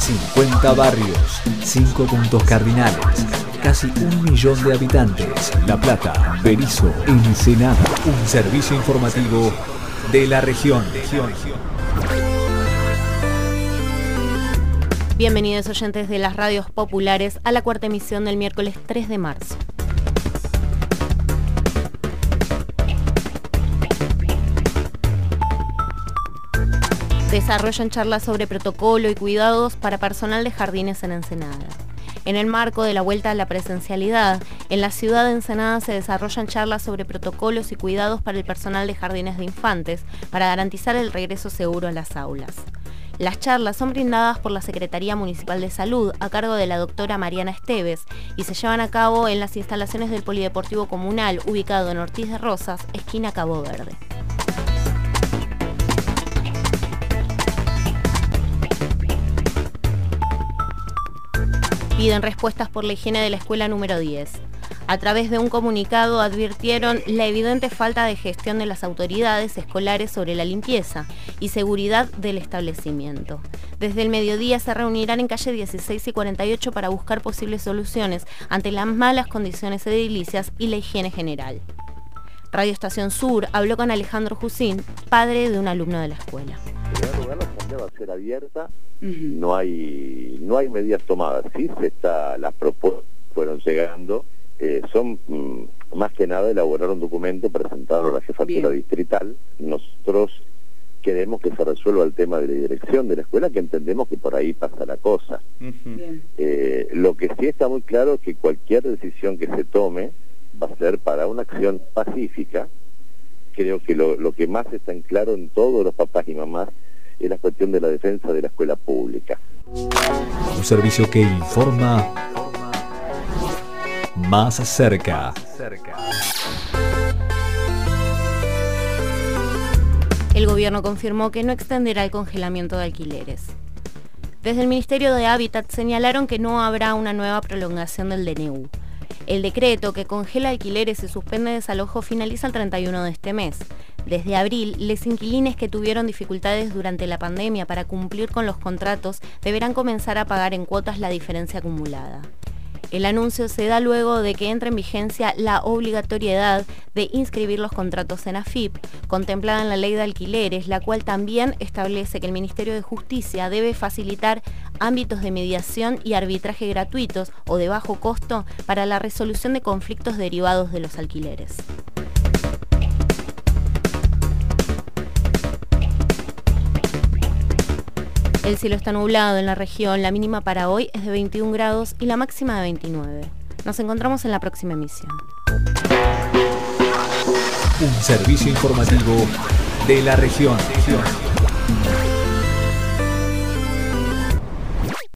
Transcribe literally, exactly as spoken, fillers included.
cincuenta barrios, cinco puntos cardinales, casi un millón de habitantes. La Plata, Berisso, Ensenada. Un servicio informativo de la región. Bienvenidos oyentes de las radios populares a la cuarta emisión del miércoles tres de marzo. Desarrollan charlas sobre protocolo y cuidados para personal de jardines en Ensenada. En el marco de la vuelta a la presencialidad, en la ciudad de Ensenada se desarrollan charlas sobre protocolos y cuidados para el personal de jardines de infantes para garantizar el regreso seguro a las aulas. Las charlas son brindadas por la Secretaría Municipal de Salud a cargo de la doctora Mariana Esteves y se llevan a cabo en las instalaciones del Polideportivo Comunal ubicado en Ortiz de Rosas, esquina Cabo Verde. Piden respuestas por la higiene de la escuela número diez. A través de un comunicado advirtieron la evidente falta de gestión de las autoridades escolares sobre la limpieza y seguridad del establecimiento. Desde el mediodía se reunirán en calle dieciséis y cuarenta y ocho para buscar posibles soluciones ante las malas condiciones edilicias y la higiene general. Radio Estación Sur habló con Alejandro Jusín, padre de un alumno de la escuela. En primer lugar, la asamblea va a ser abierta, uh-huh. no hay no hay medidas tomadas, sí se está, las propuestas fueron llegando, eh, son mm, más que nada elaborar un documento presentado a la jefatura Bien. distrital. Nosotros queremos que se resuelva el tema de la dirección de la escuela, que entendemos que por ahí pasa la cosa. Uh-huh. eh, lo que sí está muy claro es que cualquier decisión que se tome va a ser para una acción pacífica. Creo que lo, lo que más está en claro en todos los papás y mamás es la cuestión de la defensa de la escuela pública. Un servicio que informa más cerca. El gobierno confirmó que no extenderá el congelamiento de alquileres. Desde el Ministerio de Hábitat señalaron que no habrá una nueva prolongación del D N U. El decreto que congela alquileres y suspende desalojo finaliza el treinta y uno de este mes. Desde abril, los inquilines que tuvieron dificultades durante la pandemia para cumplir con los contratos deberán comenzar a pagar en cuotas la diferencia acumulada. El anuncio se da luego de que entre en vigencia la obligatoriedad de inscribir los contratos en A F I P, contemplada en la Ley de Alquileres, la cual también establece que el Ministerio de Justicia debe facilitar ámbitos de mediación y arbitraje gratuitos o de bajo costo para la resolución de conflictos derivados de los alquileres. El cielo está nublado en la región, la mínima para hoy es de veintiún grados y la máxima de veintinueve. Nos encontramos en la próxima emisión. Un servicio informativo de la región.